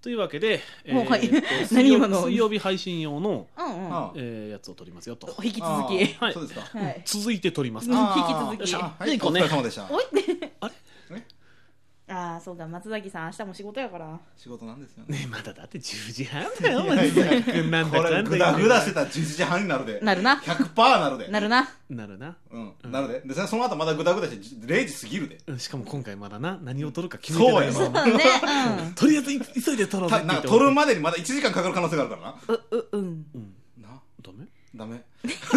というわけで、水曜日配信用の、やつを撮りますよと。 引き続き、 はい、 そうですか、 はい、続いて撮ります。 引き続き、 はい、お疲れ様でした。 おいあれああ、そうか、松崎さん明日も仕事やから。 仕事なんですよね。 ね、まだだって10時半だよ。松崎君なんだかんだ。 これグダグダしてたら10時半になるで。 なるな。 100% なるで。 なるな。 なるな。 うん、なるで。でその後まだグダグダして0時過ぎるで。 しかも今回まだな、何を撮るか決めてない。 そうやね。 とりあえず急いで撮ろうぜって言って。 撮るまでにまだ1時間かかる可能性があるからな。な、ダメ。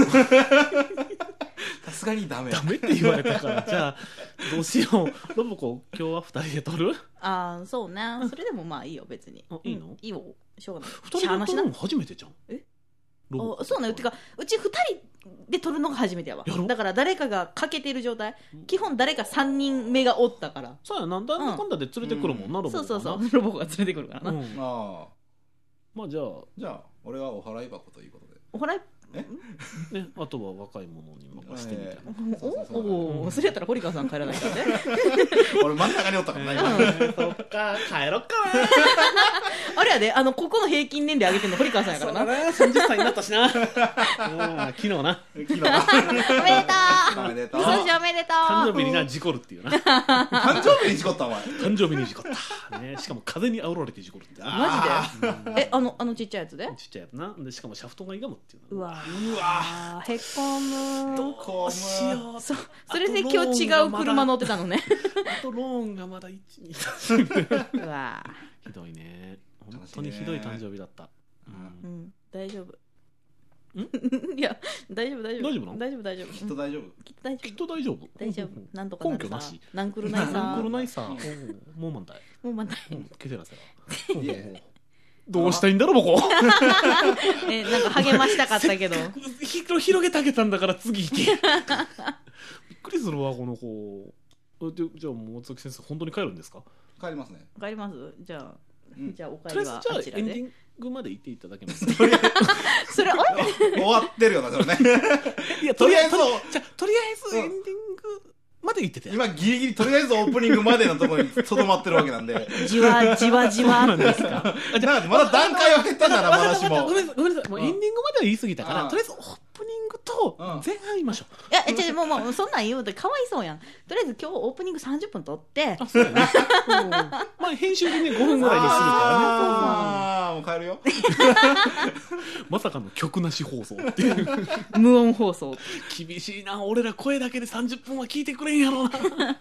さすがにダメって言われたから、じゃあどうしよう。ロボコ今日は2人で撮る？ ああ、そうね。それでもまあいいよ、別に。 いいの？ いいよ、しょうがない。 2人で撮るの初めてじゃん。 そうね。てかうち2人で撮るのが初めてやわ。だから誰かが欠けてる状態。基本誰か3人目がおったから。 そうやな、なんだかんだで連れてくるもんな、ロボコがな。 そうロボコが連れてくるからな。 まあじゃあ俺はお払い箱ということで。 お払いね、あとは若い者に任せてみたいな。 おお、それやったら堀川さん帰らないからね。 俺真ん中におったからな。 そっか、帰ろっかな。 あれやで、ここの平均年齢上げてんの堀川さんやからな。 30歳になったしな。昨日な。 おめでとう。 おめでとう。 おめでとう。 誕生日にな、事故るっていうな。 誕生日に事故ったお前。 誕生日に事故ったね。しかも風に煽られて事故るって。 マジで？ちっちゃいやつで？ ちっちゃいやつな。でしかもシャフトが歪むっていうの。うわへこむ。 どうしよう。 それで今日違う車乗ってたのね。 あとローンがまだ1、2、 3。うわひどいね。本当にひどい誕生日だった。 大丈夫。いや、大丈夫。 大丈夫なの？ 大丈夫。 きっと大丈夫。 きっと大丈夫。 大丈夫。なんとかなるさ。 根拠なし。 なんくるないさ。 なんくるないさ。もう満タイ。ケテラセラ。どうしたいんだろ僕。 なんか励ましたかったけど。 広げてあげたんだから次行け。びっくりするわこの子。じゃあもう松崎先生本当に帰るんですか？ 帰りますね。 帰ります。じゃあお帰とりりはあえずじゃあエンディングまで行っていただけますか？ それ終わってるよなそれね。 いやとりあえずエンディングまで言ってて、 今ギリギリとりあえずオープニングまでのところにとどまってるわけなんで、 じわなんですか？ じゃあまだ段階を経たならまだしも、 ごめんなさい、もうエンディングまでは言い過ぎたから、とりあえずオープニングと前半言いましょう。 いやもうそんなん言うとかわいそうやん。とりあえず今日オープニング30分撮って、 そうやね。まあ編集でね5分ぐらいでするからね。もう帰るよ。 まさかの曲なし放送っていう、 無音放送。 厳しいな。俺ら声だけで30分は聞いてくれんやろな。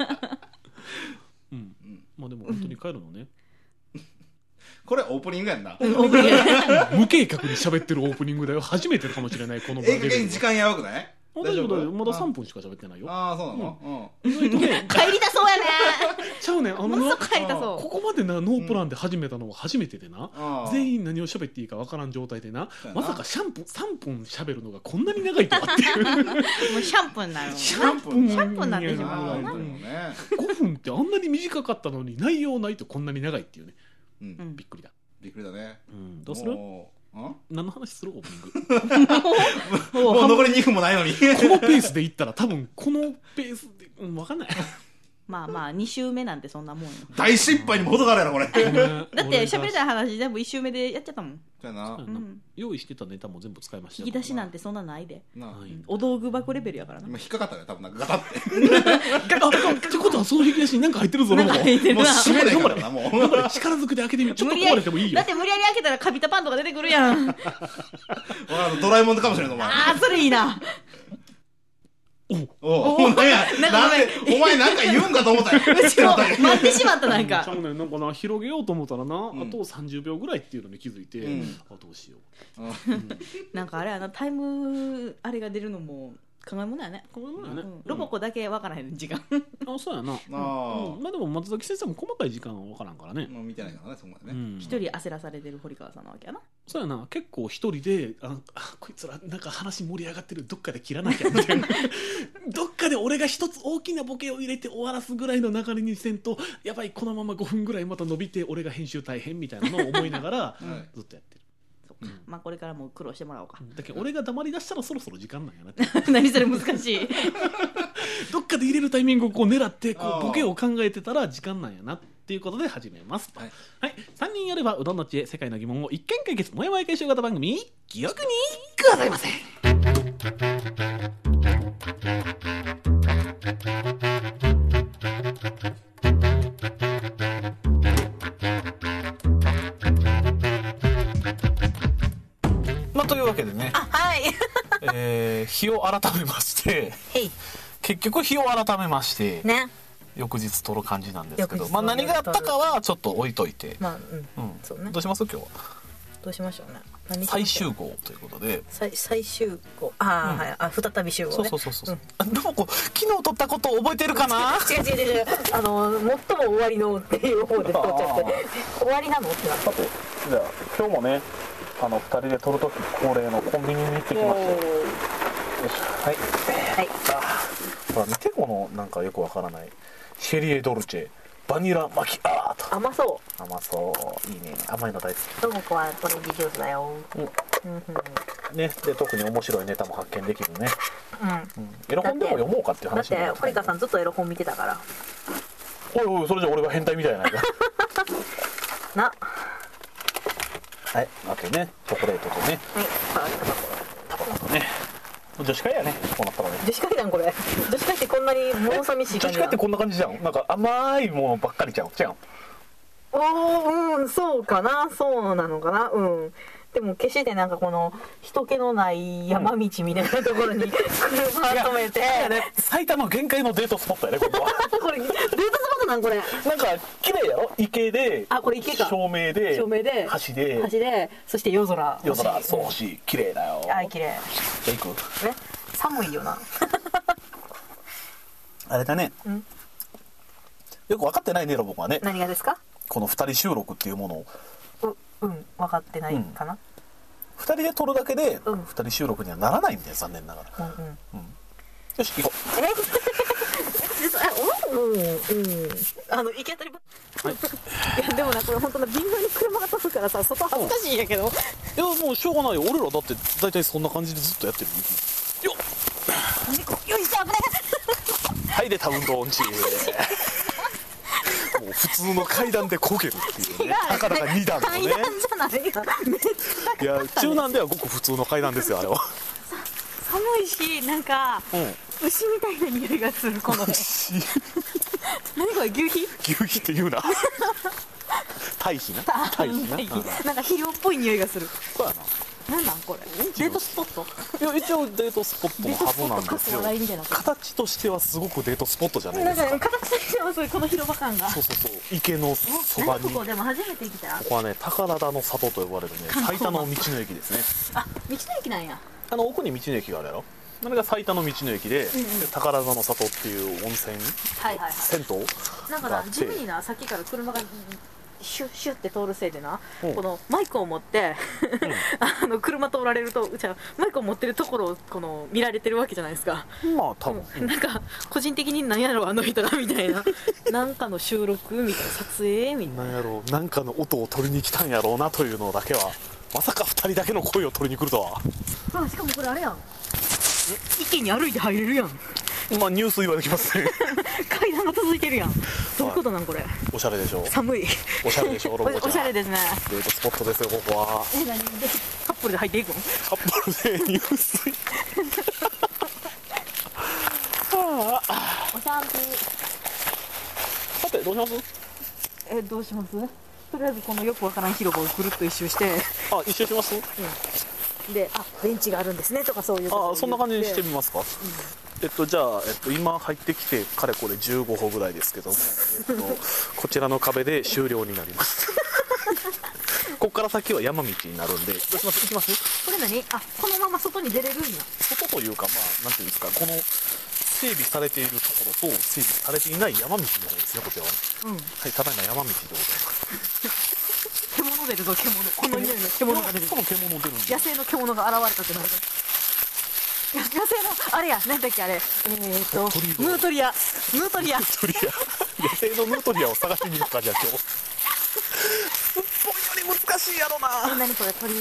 まあでも本当に帰るのね。 これオープニングやんな。 無計画に喋ってるオープニングだよ。初めてかもしれないこの場で。 時間やばくない？ 大丈夫。まだ3分しか喋ってないよ。 ああそうなの。 帰りたそうやね。 ちゃうねん。 ものすごく帰りたそう。 ここまでなノープランで始めたのは初めてでな。全員何を喋っていいかわからん状態でな。まさか3分喋るのがこんなに長いとはっていう。 もうシャンプーになる。 シャンプーになってしまう。 5分ってあんなに短かったのに内容ないとこんなに長いっていうね。びっくりだ。 びっくりだね。 どうする？何の話する？オープニング。 もう残り2分もないのに。 このペースでいったら多分このペースで分かんない。 まあ2週目なんてそんなもんよ。 大失敗にも程があるやろこれ。 だって喋りたい話全部1週目でやっちゃったもん。 そうやな。 用意してたネタも全部使いました。 引き出しなんてそんなないで。お道具箱レベルやからな。 今引っかかったね多分なんかガタって。 ってことはその引き出しに何か入ってるぞ。もう閉めないからなもう。 力ずくで開けてみる。ちょっと壊れてもいいよ。 だって無理やり開けたらカビたパンとか出てくるやん。 ドラえもんかもしれんのお前。 ああそれいいな。 お前なんか言うんかと思ったよ。 待ってしまったなんか。 なんかな広げようと思ったらな、あと30秒ぐらいっていうのに気づいて、どうしよう。なんかあれやな、タイムあれが出るのも考え物やね。ロボコだけ分からへん時間。 あ、そうやな。まあでも松崎先生も細かい時間は分からんからね。 見てないからねそこまでね。 一人焦らされてる堀川さんなわけやな。 そうやな。結構一人でこいつらなんか話盛り上がってる、どっかで切らなきゃみたいな。どっかで俺が一つ大きなボケを入れて終わらすぐらいの流れにせんと、やばいこのまま5分ぐらいまた伸びて俺が編集大変みたいなのを思いながらずっとやってる。 まあこれからも苦労してもらおうか。 だけど俺が黙り出したらそろそろ時間なんやなって。 何それ難しい。 どっかで入れるタイミングをこう狙ってこうボケを考えてたら時間なんやなっということで始めますと。 はいはい。3人やればうどんの知恵、世界の疑問を一見解決、もやもや解消型番組、記憶にございません。 まあというわけでね、 はい日を改めましてへい結局日を改めまして、 ね翌日撮る感じなんですけど、 翌日まあ何があったかはちょっと置いといて、 まあそうねどうします今日はどうしましょうね何しましょう最終号ということで、 最終号はい再び集合ねそうでもこう昨日撮ったこと覚えてるかな違う最も終わりのっていう方で撮っちゃって終わりなのってなったじゃあ今日もね2人で撮るとき恒例のコンビニに行ってきましたよ。よいしょはいはいほら見てこのなんかよくわからないシェリエドルチェバニラマキアート。 甘そ甘そういいね、甘いの大好うともこはトレンディジュースだよきね。で特に面白いネタも発見できるね、エロ本でも読もうかっていうだっ話になて堀川さんずっとエロ本見てたからおいそれじゃ俺が変態みたいやないかなはいわけねチョコレートとねはいタバコとね女子会やねこうなったらね。 女子会なんこれ女子会ってこんなに物寂しい感じ女子会ってこんな感じじゃん。なんか甘いものばっかりじゃんそうかなそうなのかなでも決してなんかこの人気のない山道みたいなところに車止めて、 最多の限界のデートスポットやねここはこれデートスポットなんこれなんか綺麗やろ池でこれ池か照明で照明で橋でそして夜空そう星綺麗だよ。 綺麗じゃあ行く寒いよなあれだねよく分かってないねロボコはね何がですかこの2人収録っていうものを分かってないかな 2人で撮るだけで2人収録にはならないんだよ残念ながら。よし行こ行き当たりばいやでもなこれ本当な微妙に車が飛ぶからさ外恥ずかしいんやけどう。いやもうしょうがないよ俺らだって大体そんな感じでずっとやってるよっよいしょ危ないはいで多分ドンチもう普通の階段でこけるっていうねたかだか2段のね階段じゃないよめっちゃいや中南ではごく普通の階段ですよあれは寒いしなんか、牛みたいな匂いがするこの何これ牛皮牛皮って言うな堆肥な堆肥ななんか肥料っぽい匂いがするそうやな。 なんなんこれデートスポットいや一応デートスポットのはずなんですよ。 笑いみたいな形としてはすごくデートスポットじゃないなんですか。 か形としてはそういうこの広場感がそう池のそばにここでも初めて来たここはね宝田の里と呼ばれるね最多の道の駅ですね。 道の駅なんや奥に道の駅があるやろ。それが最多の道の駅で、宝田の里っていう温泉銭湯なんかな地味になさっきから車がシュッシュッって通るせいでなうんこのマイクを持って車通られるとうちはマイクを持ってるところをこの見られてるわけじゃないですかまあ多分なんか個人的に何やろうあの人らみたいななんかの収録みたいな撮影みたいななんやろうなんかの音を取りに来たんやろうなというのだけはまさか2人だけの声を取りに来るとは。 しかもこれあれやん池に歩いて入れるやんまあ入水はできますね階段が続いてるやんどういうことなんこれおしゃれでしょ寒いおしゃれでしょロボちゃんおしゃれですねデートスポットですよここは。 何でカップルで入っていくのカップルで入水おしゃんぴさてどうしますどうしますとりあえずこのよくわからん広場をぐるっと一周して一周しますでベンチがあるんですねとかそういうことを言ってそんな感じにしてみますか。じゃあ、今入ってきてかれこれ15歩ぐらいですけども、こちらの壁で終了になりますここから先は山道になるんでどうします行きますこれ何このまま外に出れるんや外というかなんていうんですかこの整備されているところと整備されていない山道の方ですねこちらは、はいただいま山道でございます獣出るぞこの匂いの獣が出るこの獣出るんで野生の獣が現れたってなる野生のあれや何だっけあれヌートリア野生のヌートリアを探しに行くかじゃあ今日すっぽんより難しいやろな。 何これ鳥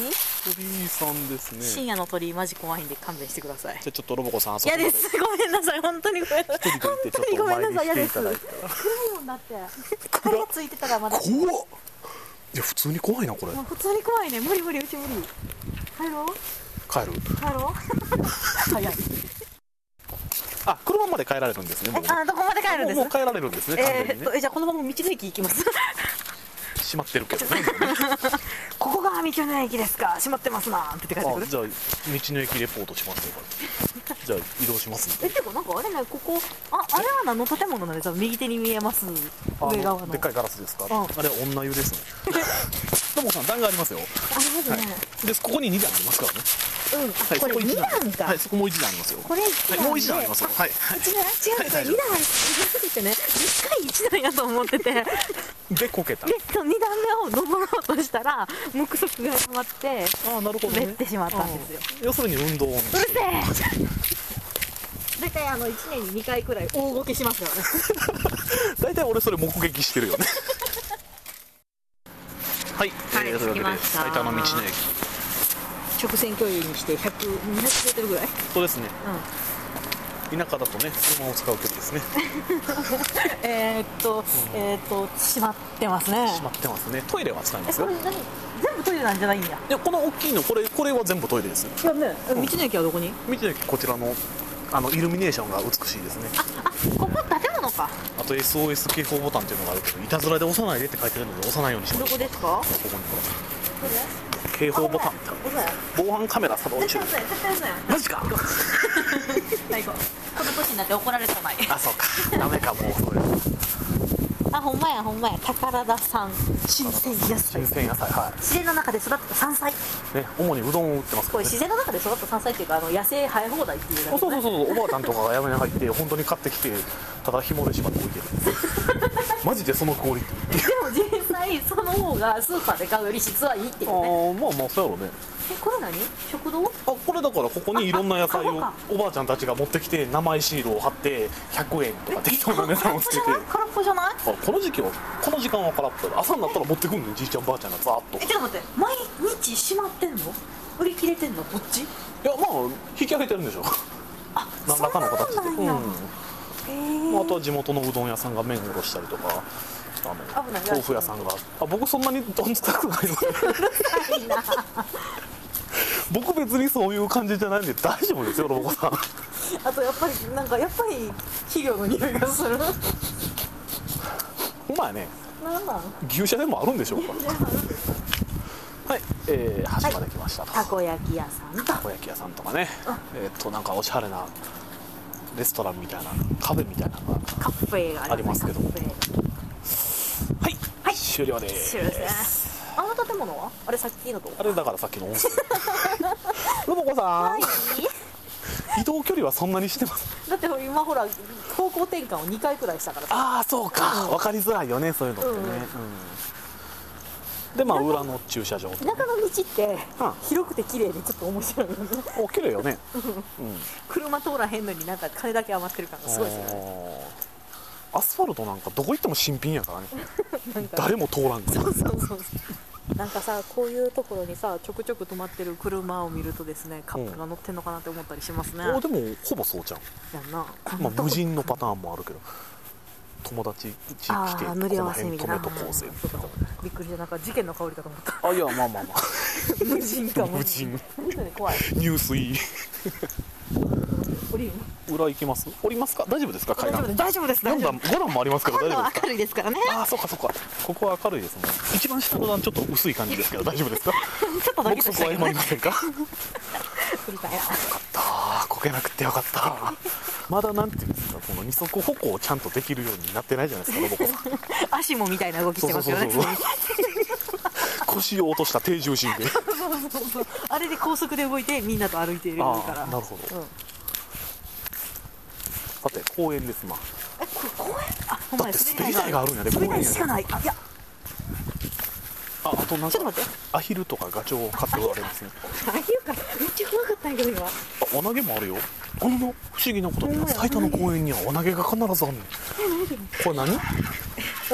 鳥居さんですね。 深夜の鳥居マジ怖いんで勘弁してください。 じゃあちょっとロボコさんあそこまで嫌です。ごめんなさい。本当にごめんなさい。 一人で行ってちょっとお参りしていただいたら。 暗いもんだって光がついてたらまだ怖っ。いや普通に怖いなこれ。 もう普通に怖いね。無理無理、うち無理。帰ろう帰る。 帰ろう早い。 あ、車まで帰られるんですね。もうねどこまで帰るんですもう帰られるんですね。完全にね。 じゃあこのまま道の駅行きます閉まってるけどね。 ここが道の駅ですか、閉まってますなって言って帰ってくる。 じゃあ道の駅レポートしますよ。じゃあ移動しますんで。 てかなんかあれね、ここあれは何の建物なんですか。右手に見えます上側のでっかいガラスですか。 うんあれ女湯ですね。ともさん段がありますよ。 ありますね。 でここに2段ありますからね。はい、 これそこ 2段か。 はい、そこもう1段ありますよ。 これはい、 1段もう1段ありますよ。はい。 違うこれ2段すぎてね、1回1段やと思ってて、ででこけた。 2段目を登ろうとしたら目測が溜まってああ、なるほどね滑っ。てしまったんですよ。 要するに運動を。 うるせえ大体1年に2回くらい大ごけしますからね。 大体俺それ目撃してるよね。はい、 はいというわけで着きました埼玉道の駅。 直線距離にして100、200メートルぐらい。 そうですね。 うん。 田舎だとね、車を使う距離ですね。 閉まってますね。 閉まってますね。トイレは使いますよ。 これ何全部トイレなんじゃないんや。 いや、この大きいの、これは全部トイレですよ。 いやね、道の駅はどこに？ 道の駅こちらのイルミネーションが美しいですね。 ここ建物か。 あと SOS 警報ボタンっていうのがあるけど、いたずらで押さないでって書いてるので押さないようにしまどす。 こですか？ ここにほこれ？ ら警報ボタンってある。 嘘や。 防犯カメラ作動中。 絶対嘘や。 マジか。 最後。この年になって怒られそうない。 あ、そうか。ダメかもうそれ。 あ、ほんまやほんまや。宝田さん新鮮野菜。 新鮮野菜、は自然の中で育った山菜。 い。ね、主にうどんを売ってますからね。 これ自然の中で育った山菜っていうか野生生え放題っていうやつね。 そうそうそう、おばあちゃんとかが山に入って本当に買ってきてただ紐で縛って置いてる。マジでそのクオリティ。 でも実際その方がスーパーで買うより質はいいっていうね。 まあまあそうやろうね。 これ何？食堂？ これだからここにいろんな野菜をあかおばあちゃんたちが持ってきて名前シールを貼って100円とか適当な値段をつけて、 空っぽじゃない？ この時期はこの時間は空っぽだ。朝になったら持ってくんねん、じいちゃんばあちゃんがザーッと。 ちょっと待って、毎日閉まってんの？売り切れてんのこっち？ いや、まあ引き上げてるんでしょ。何らかの形で。 そんなんなんやあとは地元のうどん屋さんが麺おろしたりとか、 危ない豆腐屋さんが、僕そんなにどんつかくないのでいいな。 僕別にそういう感じじゃないんで大丈夫ですよ、ロボコさん。 あとやっぱり肥料の匂いがする。 ほんまやね。 なんなん？ 牛舎でもあるんでしょうか。はい、橋まで来ましたと。 たこ焼き屋さんとたこ焼き屋さんとかね、なんかおしゃれなレストランみたいなカフェみたいなのがカフェがありますけど、 カフェはい、はい、終了です。 終了ですね。あの建物はあれさっきのとこ？ あれだからさっきの温泉。ロボコさん、 はい。 移動距離はそんなにしてます？ だって今ほら方向転換を2回くらいしたからさ。 ああ、そうか、分かりづらいよね、そういうのってね。で、まあ裏の駐車場とかね、 田舎の道って広くて綺麗でちょっと面白いよね。 お綺麗よね。 車通らへんのになんか金だけ余ってる感がすごいですよね。 アスファルトなんかどこ行っても新品やからね。 なんか誰も通らんから。 そうなんかさ、こういうところにさちょくちょく止まってる車を見るとですね、カップルが乗ってんのかなって思ったりしますね。 でもほぼそうじゃん。 やんな。 まあ無人のパターンもあるけど、友達家来てこ塗り合のわせみたいな。 辺止めとこうぜみたいな。 びっくりした。なんか事件の香りかと思った。 あ、いや、まあまあまあ。 無人かも。 無人。 本当に怖い。 入水。 降りる？ 裏行きます？降りますか？大丈夫ですか？階段。 大丈夫です。 5段もありますから大丈夫ですか？ 明るいですからね。 ああ、そうかそうか。ここは明るいですね。一番下の段ちょっと薄い感じですけど大丈夫ですか？ ちょっとだけ僕そこは謝りませんか？ 降りたよ。 こけなくてよかった。まだなんていうんですか、この二足歩行をちゃんとできるようになってないじゃないですか、ロボコさん。 足もみたいな動きしてますよね。 腰を落とした低重心で。 あれで高速で動いてみんなと歩いているから。 なるほど。さて公園ですな。 これ公園？あ、ほんまや。 だって滑り台があるんやで。 滑り台しかない。いや。 あとなんかちょっと待って。 アヒルとかガチョウを飼っておられますね。 アヒルか。めっちゃ怖かったんやけど今。 輪投げもあるよ。不思議なことに埼玉の公園には輪投げが必ずあるの。これ何？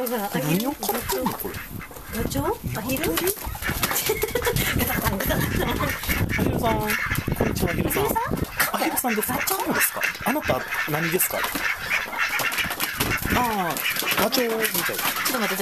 何を飼ってんのこれ？ ガチョウ？アヒル？ガタガタガタガタ。 アヒルさん、こんにちは。アヒルさん。アヒルさんですか？そうですか。あなた何ですか？ああ、ガチョウみたいな。 ちょっと待って。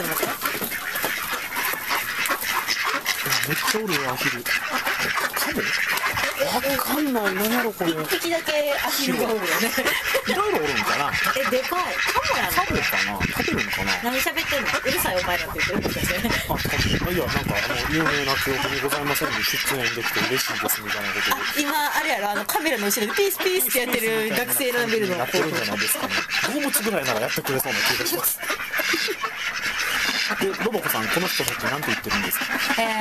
めっちゃおるよ、アヒル。カモ？わかんない。何やろこれ。 一匹だけアヒルがおるよね。 いろいろおるんかな。 でかい。カモやな。 カモかな。食べるのかな。 何喋ってんの？うるさいお前らって言ってるもしかして。 いや、なんか有名な記憶にございませんに出演できて嬉しいですみたいなことで。 今あれやろ、カメラの後ろでピースピースってやってる学生のビルのやってるんじゃないですかね。動物ぐらいならやってくれそうな気がします。で、ロボコさん、この人たちなんて言ってるんですか？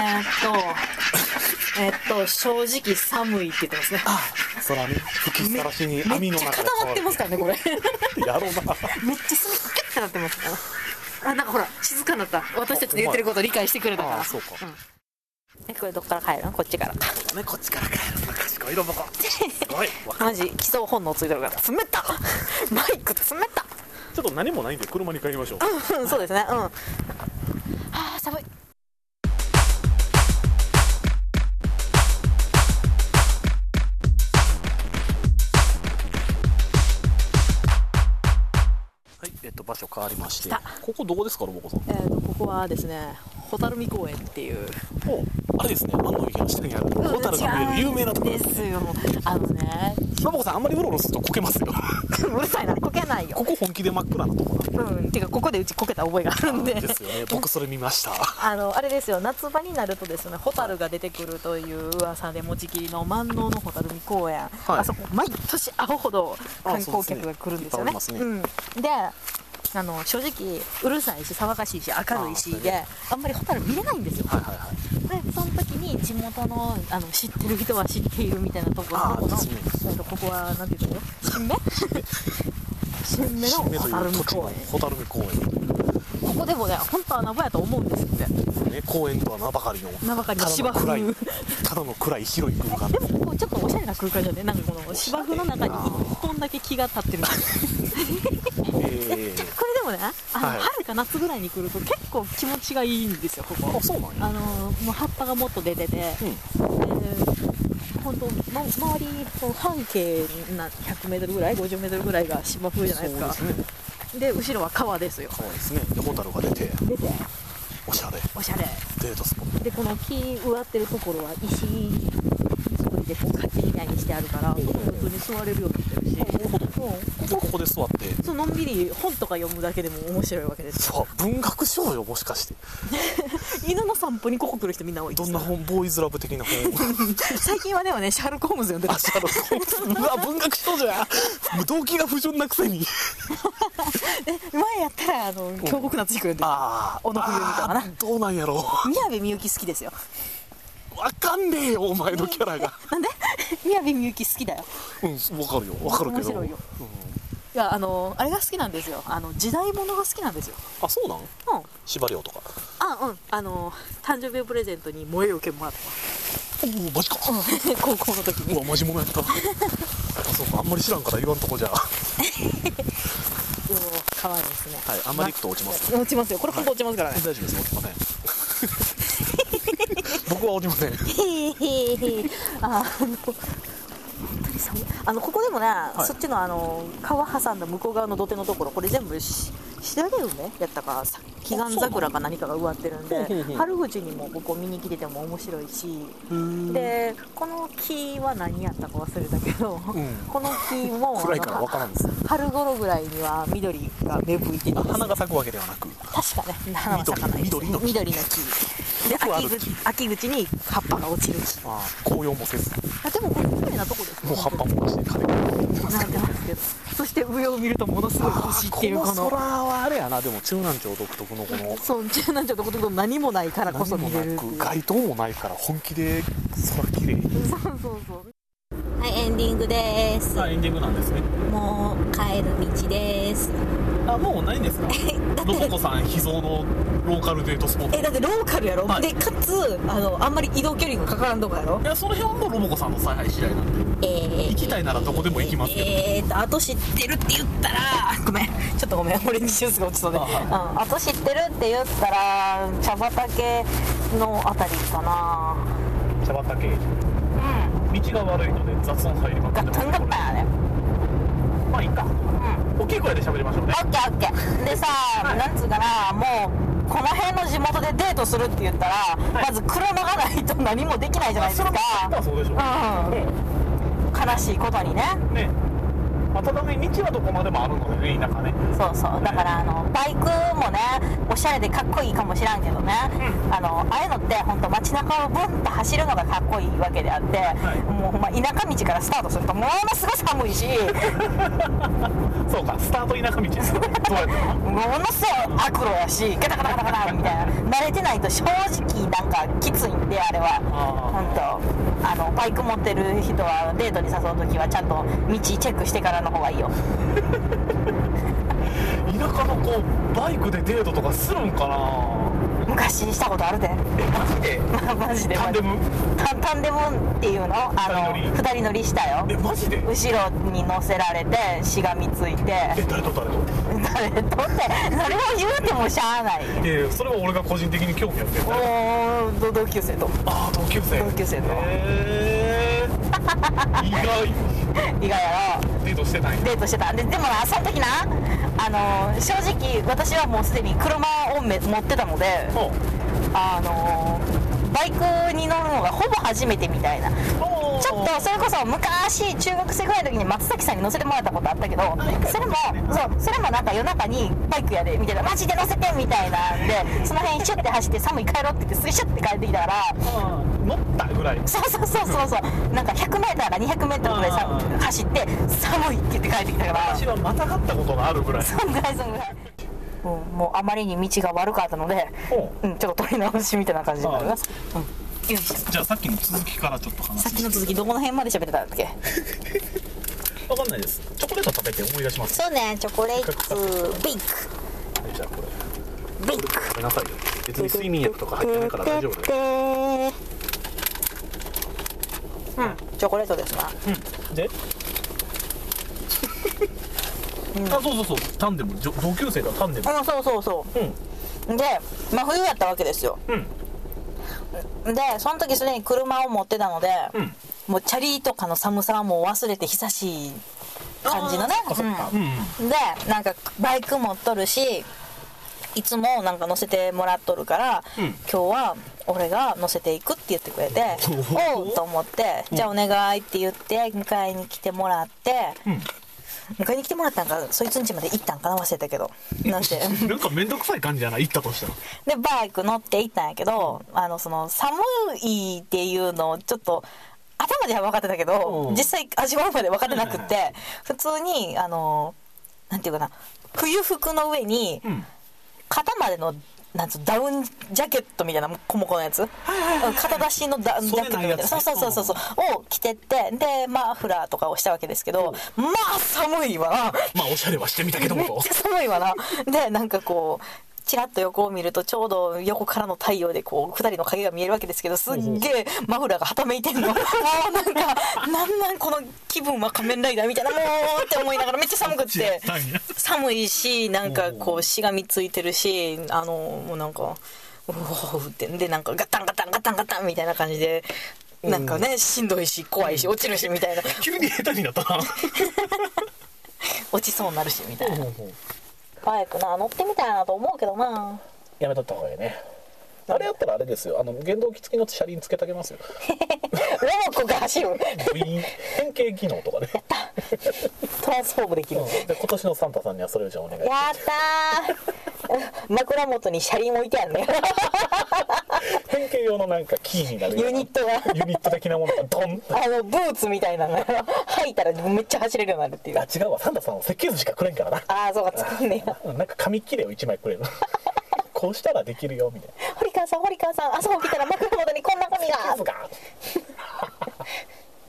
正直寒いって言ってますね。 そらね、吹きさらしに網の中でめっちゃ固まってますからね、これ。 やろうな。 めっちゃ隅っこキュッてなってますから。なんかほら、静かになった。私たちの言ってることを理解してくれたから。 そうか。 これどっから帰るの？こっちからか。 ね、こっちから帰るの。賢いロボコ。すごい。 マジ、基礎本能ついてるから。冷たマイク冷たちょっと何もないんで車に帰りましょう。 そうですね。寒い。 はい、場所変わりまして、ここどこですか、ロボコさん？ ここはですね、蛍見公園っていう。 あれですね、万の池の下にあるホタルが見える有名なところですよ。 ロボコさん、あんまりうろうろするとこけますよ。 うるさいな、こけないよ。 ここ本気で真っ暗なところてかここでうちこけた覚えがあるんで。 ですよね、僕それ見ました。 あれですよ、夏場になるとですね、ホタルが出てくるという噂で持ちきりの万能の蛍見公園、あそこ毎年アホほど観光客が来るんですよね。で、正直うるさいし騒がしいし明るいしで、あんまりホタル見れないんですよ。でその時に地元の知ってる人は知っているみたいなところのここはなんていうの？新芽の蛍見公園。 ここでもね、本当は穴場やと思うんですって。 公園とは名ばかりの芝生。 ただの暗い広い空間。 でもここちょっとおしゃれな空間じゃね、なんかこの芝生の中に1本だけ木が立ってる。これでもね、春か夏ぐらいに来ると結構気持ちがいいんですよ、ここ。 そうなんや。 もう葉っぱがもっと出てて、本当周り半径な100メートルぐらい、50メートルぐらいが芝生じゃないですか。で後ろは川ですよ。 川ですね。でホタルが出ておしゃれデートスポットで、この木植わってるところは石作りでこう勝手みたいにしてあるから、普通に座れるようになってるし、 ここで座ってそうのんびり本とか読むだけでも面白いわけですよ。 文学賞よ、もしかして。 犬の散歩にここ来る人みんな多いです。 どんな本？ボーイズラブ的な本？ 最近はでもね、シャーロック・ホームズ読んでる。 シャーロック・ホームズ。うわ、文学賞じゃん。もう動機が不純なくせに。 前やったら京極夏彦読んでる。小野冬美とかな。 どうなんやろう。 宮部みゆき好きですよ。 わかんねえよ、お前のキャラが。 なんで？宮部みゆき好きだよ。 わかるよ、わかるけど。 面白いよ。いや、あれが好きなんですよ。時代物が好きなんですよ。 あ、そうなん？司馬遼とか。 誕生日プレゼントに燃えよ剣もらった。 マジか。 高校の時に。 うわ、マジ物やった。あ、そうか、あんまり知らんから言わんとこじゃ。 可愛いですね。 はい、あんまり行くと落ちます。 落ちますよ。これ本当落ちますからね。 大丈夫です、落ちません。僕は落ちません。 本当に寒い。ここでもね、そっちの川挟んだ向こう側の土手のところ、これ全部しだれ梅やったか祈願桜か何かが植わってるんで、春口にもここ見に来てても面白いし、でこの木は何やったか忘れたけど、この木も暗いから分からんです。 春頃ぐらいには緑が芽吹いてるんです。 花が咲くわけではなく、 確かね、花は咲かないです。緑の木で、秋口に葉っぱが落ちる。 紅葉もせず。 でもこれ綺麗なとこです。 もう葉っぱも出して枯れてなってますけど、そして上を見るとものすごい星っていうこの空はあれやな。でも中南町独特のこの、 そう中南町独特の何もないからこそ見れるっていう、 街灯もないから本気で空綺麗。 そうはい、エンディングです。 エンディングなんですね。 もう帰る道です。 もうないんですか？ロボコさん秘蔵のローカルデートスポット。 だってローカルやろ、でかつあんまり移動距離がかからんとこやろ。 いや、その辺はもうロボコさんの采配次第なんで、行きたいならどこでも行きますけど。 あと知ってるって言ったら、ごめん、ちょっとごめん、オレンジジュースが落ちそうで、あと知ってるって言ったら茶畑のあたりかな。 茶畑、道が悪いので雑音入りまくってます。 ガッタンガッタンやね。 まあいいか、大きい声で喋りましょうね。 オッケーオッケー。でさ、なんつうかな、もうこの辺の地元でデートするって言ったら、まず車がないと何もできないじゃないですか。 そうでしょう。 悲しいことにね。 ただね、道はどこまでもあるのでね、田舎ね。 そうそう、だからバイクもね、おしゃれでかっこいいかもしらんけどね、ああいうのって本当街中をブンと走るのがかっこいいわけであって、もうほんま田舎道からスタートするとものすごい寒いしそうか、スタート田舎道ですよね。どうやってものすごい悪路やし、ガタガタガタガタみたいな、慣れてないと正直なんかきついんで、あれは本当バイク持ってる人はデートに誘うときはちゃんと道チェックしてからの方がいいよ。 田舎の子バイクでデートとかするんかな。 昔したことあるで。 マジでマジで。タンデムっていうの2人乗りしたよ。 マジで。 後ろに乗せられてしがみついて。 誰とってそれを言うてもしゃあない。 それは俺が個人的に興味あるけど。 同級生と。 同級生と。 意外やろ。 デートしてたんや。 デートしてた。でもな、その時な、正直私はもうすでに車を持ってたので、バイクに乗るのがほぼ初めてみたいな。ちょっとそれこそ昔中学生ぐらいの時に松崎さんに乗せてもらったことあったけど、それもなんか夜中にバイクやでみたいな、マジで乗せてみたいなんで、その辺シュッて走って寒い帰ろうって言ってすぐシュッて帰ってきたから、 乗ったぐらい。 そうなんか 100m から 200m ぐらい走って寒いって言って帰ってきたから、 私はまたがったことがあるぐらい。 そんぐらいもうあまりに道が悪かったので、ちょっと取り直しみたいな感じになります。よいしょ。 じゃあさっきの続きからちょっと話して。 さっきの続きどこの辺まで喋ってたんだっけ？ わかんないです。チョコレート食べて思い出します。 そうね、チョコレートベイク。 じゃあこれベイク食べなさいよ。別に睡眠薬とか入ってないから大丈夫だよ。 チョコレートですな。 でそうタンデム、同級生がタンデム。 そうで、真冬やったわけですよ。でその時すでに車を持ってたので、もうチャリとかの寒さはもう忘れて久しい感じのね。でなんかバイク持っとるし、いつもなんか乗せてもらっとるから、今日は俺が乗せていくって言ってくれて、おうと思って、じゃあお願いって言って迎えに来てもらって、迎えに来てもらったんか、そいつん家まで行ったんかな、忘れたけど、なんかめんどくさい感じじゃない、行ったとしたら。 でバイク乗って行ったんやけど、その寒いっていうのをちょっと頭では分かってたけど、実際味わうまで分かってなくって、普通になんていうかな、冬服の上に肩までのなんつうダウンジャケットみたいなコモコのやつ、肩出しのダウンジャケットみたいな、そうを着てって、でマフラーとかをしたわけですけど、まあ寒いわ。 まあおしゃれはしてみたけども、めっちゃ寒いわな。でなんかこうチラッと横を見るとちょうど横からの太陽でこう2人の影が見えるわけですけど、すっげえマフラーがはためいてんの。もうなんこの気分は仮面ライダーみたいな、もうって思いながらめっちゃ寒くって寒いし、なんかこうしがみついてるし、もうなんかうおってでなんかガタンガタンガタンガタンみたいな感じで、なんかねしんどいし怖いし落ちるしみたいな。 急に下手になったな。 落ちそうになるしみたいな。バイクな乗ってみたいなと思うけどな。 やめとった方がいいね。あれやったらあれですよ、原動機付きの車輪つけてあげますよ。 ロボコが走る変形機能とかね。 やったトランスフォームできる。 で今年のサンタさんにはそれをじゃあお願いします。やったー。枕元に車輪置いてあるね。 変形用のなんかキーになるユニットがユニット的なものがドンブーツみたいなのが履いたらめっちゃ走れるようになるっていう。 違うわ、サンタさんは設計図しかくれんからな。 そうか、作んねや。 なんか紙切れを1枚くれる。こうしたらできるよみたいな。 堀川さんあそこ来たら枕元にこんな紙が。 まあね、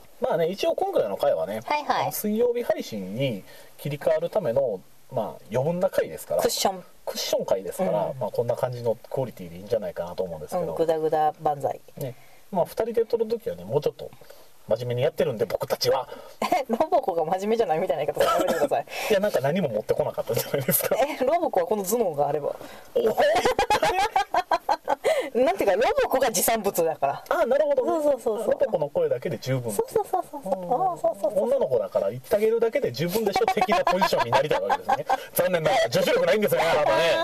一応今回の回はね、 はいはい、 水曜日配信に切り替わるための余分な回ですから、 クッション回ですから、こんな感じのクオリティでいいんじゃないかなと思うんですけど、 グダグダ万歳ね。2人で撮るときはね、もうちょっと真面目にやってるんで、僕たちは。 ロボコが真面目じゃないみたいな言い方やめてください。 いや、なんか何も持ってこなかったじゃないですか。 ロボコはこの頭脳があれば。なんていうか、ロボコが持産物だから。 あ、なるほど、ね。 そうロボコの声だけで十分。 そう。 女の子だから言ってあげるだけで十分でしょ的なポジションになりたいわけですね。残念ながら女子力ないんですよね、あなたね。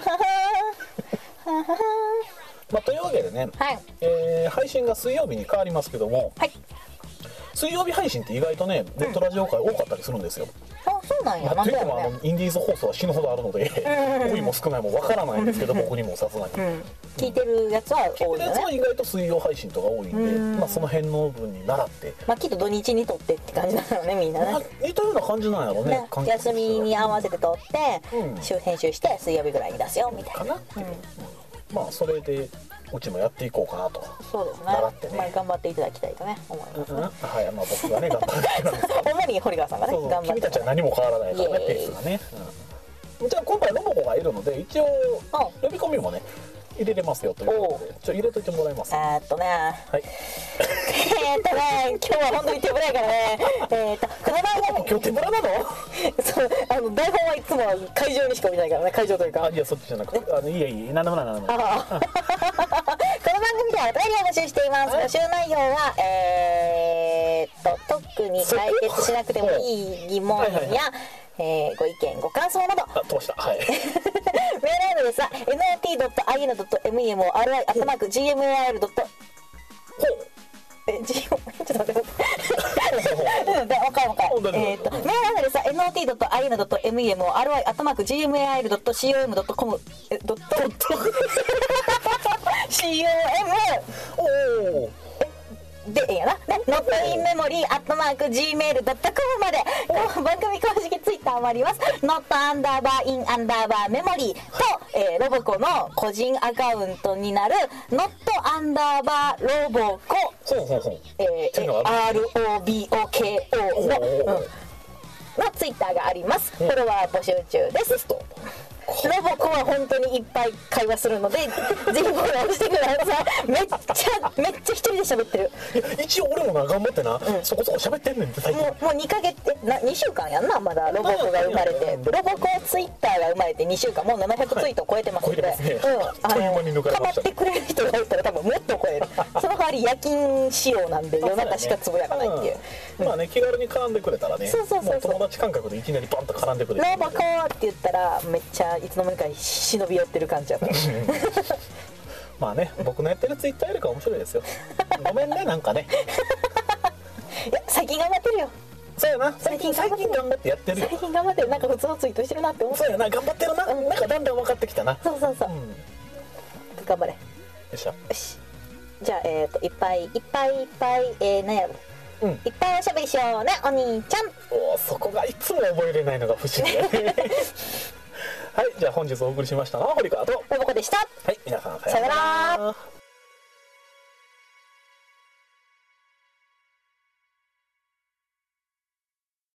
というわけでね、 はい、 配信が水曜日に変わりますけども、 はい、 水曜日配信って意外とね、ネットラジオ界多かったりするんですよ。 あ、そうなんや。 というのもインディーズ放送は死ぬほどあるので、多いも少ないもわからないんですけど、僕にもさすがに、 聞いてるやつは多いよね。聞いてるやつは意外と水曜配信とか多いんで、その辺の分に習って、 きっと土日に撮ってって感じなのね、みんなね。 似たような感じなんやろうね。 休みに合わせて撮って、編集して水曜日ぐらいに出すよみたいな。 それでうちもやっていこうかなと。 そうですね。 習ってね、 頑張っていただきたいとね思いますね。 はい、僕がね頑張ってるんですけど。 主に堀川さんがね頑張って。 君たちは何も変わらないからね、ペースがね。じゃあ今回ロボコがいるので、一応呼び込みもね入れれますよということで、入れといてもらいます。 はい。今日は本当に手ぶらやからね。この番組今日手ぶらなの？ そう、台本はいつも会場にしか見ないからね。会場というか。 いや、そっちじゃなくて、いい、なんでもない。この番組ではお便りを募集しています。募集内容は特に解決しなくてもいい疑問やご意見ご感想など。 通した。はい。 メールアドレスは not.in.memori@gmail.com。ちょっと待って。わかん。メールアドレスは not.in.memori@gmail.com。でええやな。notinmemory@gmail.com まで。番組公式ツイッターもあります。not_in_memory と、ロボコの個人アカウントになる not_roboko ROBOKO のツイッターがあります。フォロワー募集中です。ロボコは本当にいっぱい会話するので、ぜひフォローしてください。めっちゃ一人で喋ってる。 一応俺も頑張ってな、そこそこ喋ってんねんって最近。 もう2ヶ月2週間やんな、まだロボコが生まれて。ロボコツイッターが生まれて2週間、もう700ツイート超えてますので、かまってくれる人がいたら多分もっと超える。その代わり夜勤仕様なんで夜中しかつぶやかないっていう。 気軽に絡んでくれたらね、友達感覚でいきなりバンと絡んでくれる。 ロボコって言ったらめっちゃいつの間にか忍び寄ってる感じやった。 僕のやってるツイッターよりか面白いですよ。ごめんね、なんかね。 いや、最近頑張ってるよ。 そうやな、最近頑張ってやってるよ。 最近頑張ってる。なんか普通のツイートしてるなって思う。 そうやな、頑張ってるな。なんかだんだん分かってきたな。 そう。頑張れ。よっしゃ。 じゃあいっぱいなんやろ。いっぱいおしゃべりしようね、お兄ちゃん。 そこがいつも覚えれないのが不思議だね。はい、じゃあ本日お送りしましたのは堀川とロボコでした。 はい、皆さんさよなら。